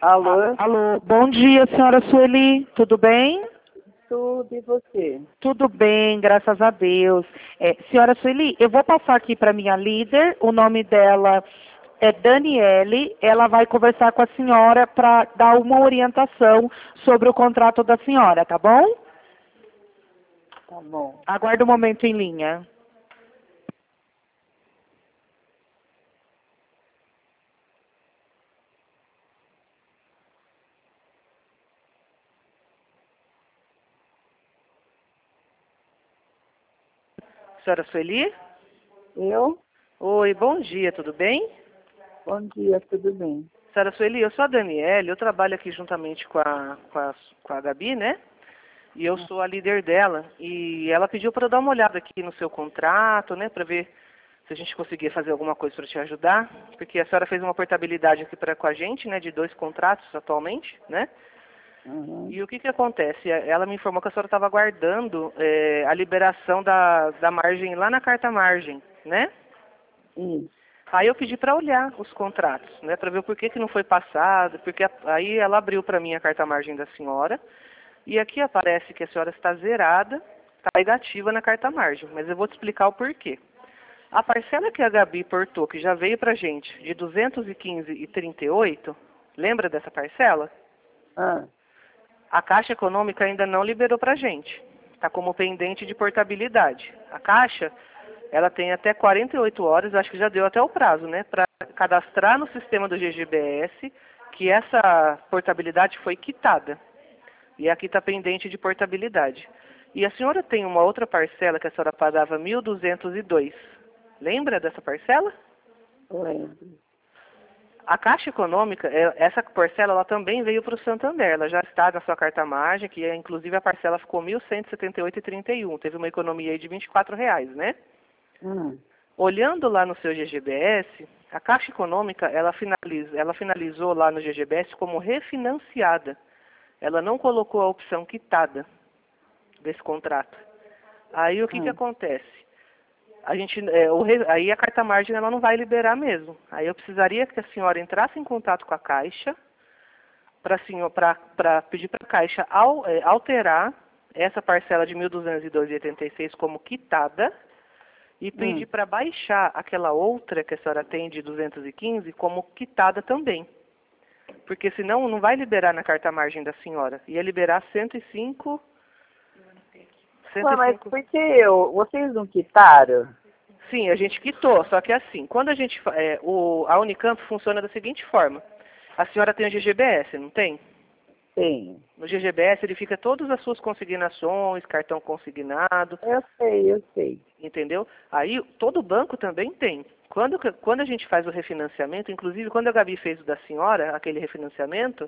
Alô? Alô, bom dia, senhora Sueli, tudo bem? Tudo, e você? Tudo bem, graças a Deus. Senhora Sueli, eu vou passar aqui para minha líder, o nome dela é Daniele, ela vai conversar com a senhora para dar uma orientação sobre o contrato da senhora, tá bom? Tá bom. Aguarde um momento em linha. Senhora Sueli? Eu? Oi, bom dia, tudo bem? Bom dia, tudo bem? Senhora Sueli, eu sou a Daniele, eu trabalho aqui juntamente com a Gabi, né? E eu sou a líder dela. E ela pediu para eu dar uma olhada aqui no seu contrato, né? Para ver se a gente conseguia fazer alguma coisa para te ajudar. Porque a senhora fez uma portabilidade aqui com a gente, né? De 2 contratos atualmente, né? Uhum. E o que acontece? Ela me informou que a senhora estava aguardando a liberação da margem lá na carta margem, né? Isso. Aí eu pedi para olhar os contratos, né? Para ver o porquê que não foi passado. Porque aí ela abriu para mim a carta margem da senhora. E aqui aparece que a senhora está zerada, está negativa na carta margem, mas eu vou te explicar o porquê. A parcela que a Gabi portou, que já veio para a gente, de 215,38, lembra dessa parcela? Ah, A Caixa Econômica ainda não liberou para a gente. Está como pendente de portabilidade. A Caixa, ela tem até 48 horas, acho que já deu até o prazo, né? Para cadastrar no sistema do GGBS que essa portabilidade foi quitada. E aqui está pendente de portabilidade. E a senhora tem uma outra parcela que a senhora pagava 1.202. Lembra dessa parcela? lembro. A Caixa Econômica, essa parcela ela também veio para o Santander. Ela já está na sua carta margem, que inclusive a parcela ficou R$ 1.178,31. Teve uma economia aí de R$ 24, né? Olhando lá no seu GGBS, a Caixa Econômica, ela finalizou lá no GGBS como refinanciada. Ela não colocou a opção quitada desse contrato. Aí o que acontece? A gente, aí a carta margem ela não vai liberar mesmo. Aí eu precisaria que a senhora entrasse em contato com a Caixa para pedir para a Caixa alterar essa parcela de 1.202,86 como quitada e pedir para baixar aquela outra que a senhora tem de 215 como quitada também. Porque senão não vai liberar na carta margem da senhora. Ia liberar 105. Ué, mas por que vocês não quitaram? Sim, a gente quitou, só que assim, quando a gente a Unicamp funciona da seguinte forma. A senhora tem o GGBS, não tem? Tem. No GGBS ele fica todas as suas consignações, cartão consignado, Eu sei. entendeu? Aí todo banco também tem. Quando a gente faz o refinanciamento, inclusive quando a Gabi fez o da senhora, aquele refinanciamento,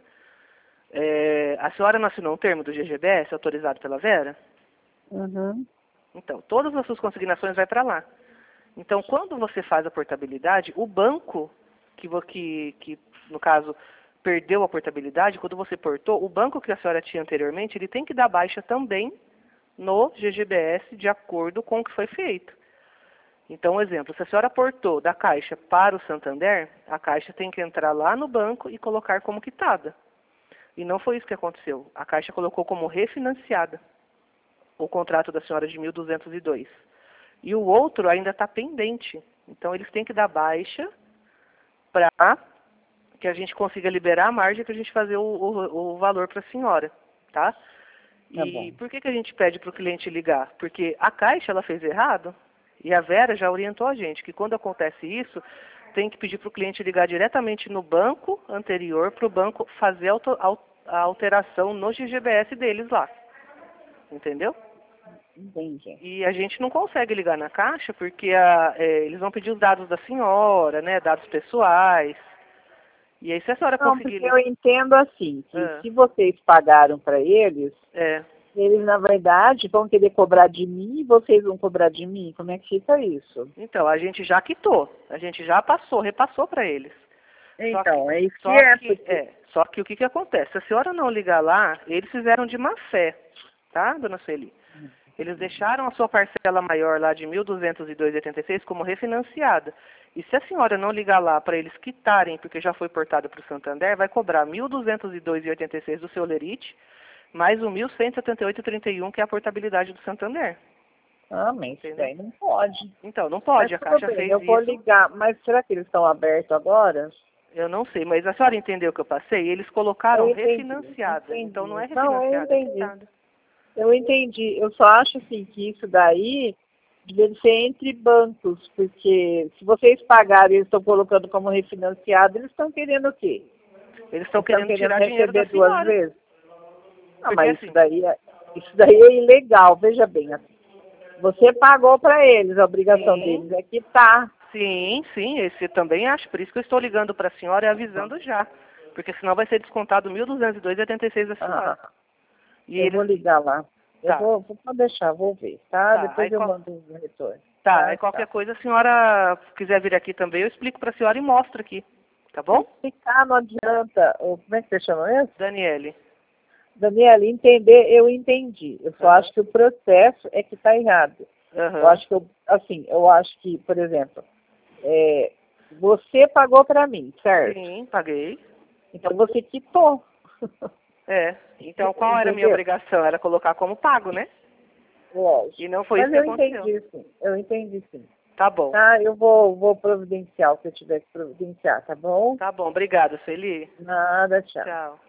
a senhora não assinou um termo do GGBS autorizado pela Vera? Uhum. Então, todas as suas consignações vai para lá. Então, quando você faz a portabilidade, o banco que no caso, perdeu a portabilidade, quando você portou, o banco que a senhora tinha anteriormente, ele tem que dar baixa também no GGBS de acordo com o que foi feito. Então, um exemplo, se a senhora portou da Caixa para o Santander, a Caixa tem que entrar lá no banco e colocar como quitada. E não foi isso que aconteceu. A Caixa colocou como refinanciada o contrato da senhora de 1.202. E o outro ainda está pendente. Então, eles têm que dar baixa para que a gente consiga liberar a margem para a gente fazer o valor para a senhora, tá? E por que a gente pede para o cliente ligar? Porque a Caixa ela fez errado e a Vera já orientou a gente que quando acontece isso, tem que pedir para o cliente ligar diretamente no banco anterior para o banco fazer a alteração no GGBS deles lá. Entendeu? Entendi. E a gente não consegue ligar na Caixa porque eles vão pedir os dados da senhora, né, dados pessoais. E aí se a senhora Não, conseguir porque eu entendo assim, que Ah, se vocês pagaram para eles, é. eles na verdade vão querer cobrar de mim e vocês vão cobrar de mim. Como é que fica isso? Então, a gente já quitou, a gente já repassou para eles. Então, é isso que Só é, que, porque... só que o que acontece? Se a senhora não ligar lá, eles fizeram de má fé, tá, dona Sueli? Eles deixaram a sua parcela maior lá de 1.202,86 como refinanciada. E se a senhora não ligar lá para eles quitarem, porque já foi portado para o Santander, vai cobrar R$ 1.202,86 do seu Lerite, mais o R$ 1.178,31, que é a portabilidade do Santander. Ah, mas isso daí não pode. Então, não pode, a Mas Caixa tudo bem, fez eu vou isso. ligar. Mas será que eles estão abertos agora? Eu não sei, mas a senhora entendeu o que eu passei? Eles colocaram Eu entendi, refinanciada. Então não é Não, eu refinanciada, é entendi. quitada. Eu entendi. Eu só acho assim que isso daí deve ser entre bancos, porque se vocês pagarem e eles estão colocando como refinanciado, eles estão querendo o quê? Eles estão Estão querendo querendo tirar dinheiro da receber duas senhora. vezes? Não, Porque mas assim, isso daí é ilegal, veja bem. Você pagou para eles, a obrigação sim, deles é quitar. sim, esse também acho. Por isso que eu estou ligando para a senhora e avisando já. Porque senão vai ser descontado R$ 1.202,86 da senhora. E Eu vou eles. ligar lá. Tá, Pode deixar, vou ver, tá? tá. Depois eu mando um retorno. Tá, Tá, aí qualquer tchau. coisa a senhora quiser vir aqui também, eu explico para a senhora e mostro aqui. Tá bom? Ficar não adianta. Como é que você chama mesmo? Daniele. Daniela, entender, eu entendi. Eu só Aham. acho que o processo é que está errado. Eu Aham. acho que, eu acho que, por exemplo, você pagou para mim, certo? Sim, paguei. Então você quitou. É. Então qual era a minha Entendeu? obrigação? Era colocar como pago, né? Lógico. E não foi isso Mas que eu aconteceu. entendi sim. Eu entendi sim. Tá bom. Tá? Eu vou providenciar o que eu tiver que providenciar, tá bom? Tá bom. Obrigada, Celi. Nada, tchau. Tchau.